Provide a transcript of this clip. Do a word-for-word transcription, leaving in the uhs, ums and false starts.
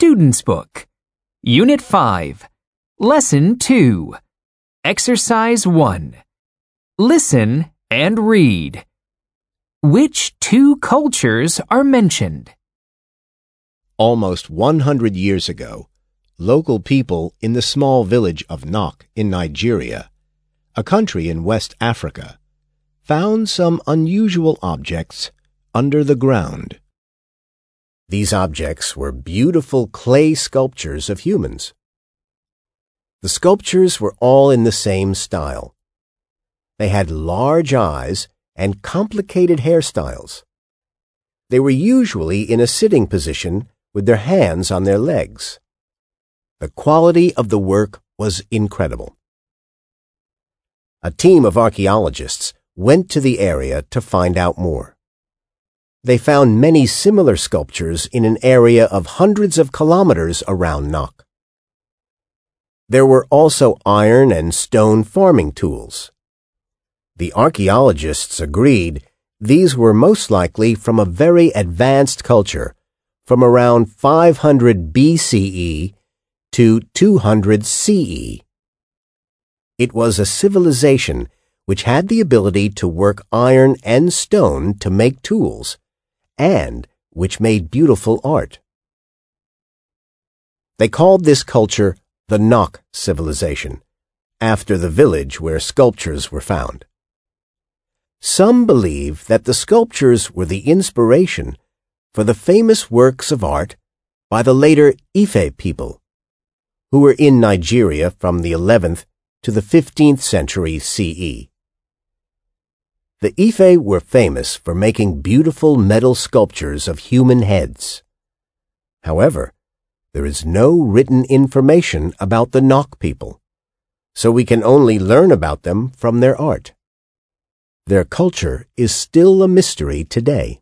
Student's Book, Unit five, Lesson two, Exercise one. Listen and read. Which two cultures are mentioned? Almost one hundred years ago, local people in the small village of Nok in Nigeria, a country in West Africa, found some unusual objects under the ground. These objects were beautiful clay sculptures of humans. The sculptures were all in the same style. They had large eyes and complicated hairstyles. They were usually in a sitting position with their hands on their legs. The quality of the work was incredible. A team of archaeologists went to the area to find out more. They found many similar sculptures in an area of hundreds of kilometers around Nok. There were also iron and stone farming tools. The archaeologists agreed these were most likely from a very advanced culture from around five hundred B C E to two hundred C E. It was a civilization which had the ability to work iron and stone to make tools, and which made beautiful art. They called this culture the Nok civilization, after the village where sculptures were found. Some believe that the sculptures were the inspiration for the famous works of art by the later Ife people, who were in Nigeria from the eleventh to the fifteenth century C E. The Ife were famous for making beautiful metal sculptures of human heads. However, there is no written information about the Nok people, so we can only learn about them from their art. Their culture is still a mystery today.